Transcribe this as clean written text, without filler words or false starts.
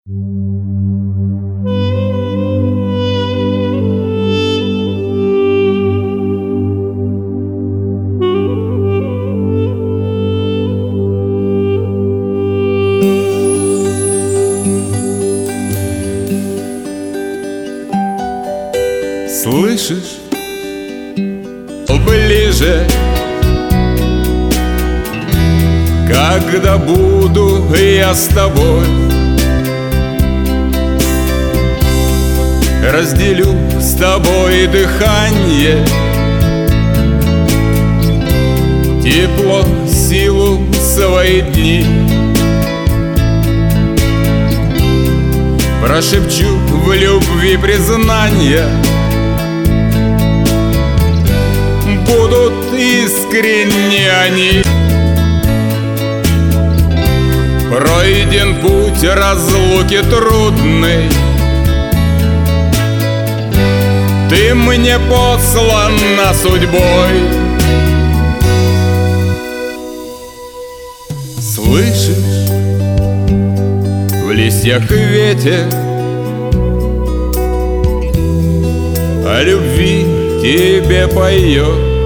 Слышишь? Ближе, когда буду я с тобой, разделю с тобой дыхание, тепло, силу, свои дни. Прошепчу в любви признания, будут искренни они. Пройден путь разлуки трудный, ты мне послана судьбой. Слышишь? В листьях ветер о любви тебе поет.